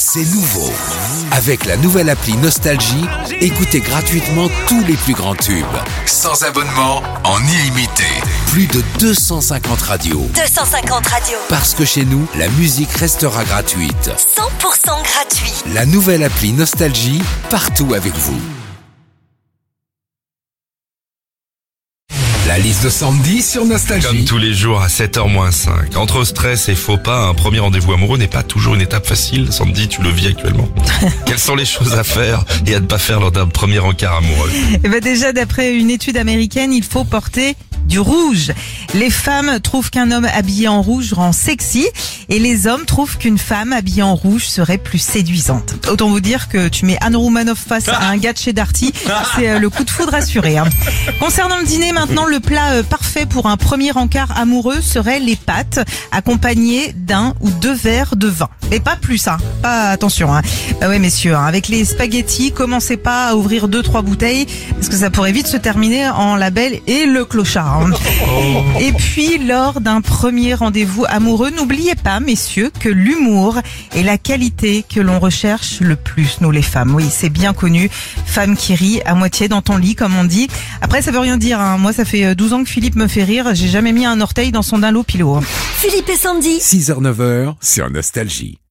C'est nouveau. Avec la nouvelle appli Nostalgie, écoutez gratuitement tous les plus grands tubes. Sans abonnement, en illimité. Plus de 250 radios. 250 radios. Parce que chez nous, la musique restera gratuite. 100% gratuit. La nouvelle appli Nostalgie, partout avec vous. La liste de Sandy sur Nostalgie. Comme tous les jours à 7h-5. Entre stress et faux pas, un premier rendez-vous amoureux n'est pas toujours une étape facile. Sandy, tu le vis actuellement. Quelles sont les choses à faire et à ne pas faire lors d'un premier encart amoureux? Déjà, d'après une étude américaine, il faut porter du rouge. Les femmes trouvent qu'un homme habillé en rouge rend sexy et les hommes trouvent qu'une femme habillée en rouge serait plus séduisante. Autant vous dire que tu mets Anne Roumanoff face à un gars de chez Darty, c'est le coup de foudre assuré. Concernant le dîner, maintenant, le plat parfait pour un premier encart amoureux serait les pâtes accompagnées d'un ou deux verres de vin. Mais pas plus, pas attention. Bah ouais, messieurs, avec les spaghettis, commencez pas à ouvrir 2-3 bouteilles parce que ça pourrait vite se terminer en la belle et le clochard. Et puis, lors d'un premier rendez-vous amoureux, n'oubliez pas, messieurs, que l'humour est la qualité que l'on recherche le plus, nous les femmes. Oui, c'est bien connu. Femme qui rit à moitié dans ton lit, comme on dit. Après, ça veut rien dire. Moi, ça fait 12 ans que Philippe me fait rire. J'ai jamais mis un orteil dans son dinlo pilot. Philippe et Sandy. 6h-9h sur Nostalgie.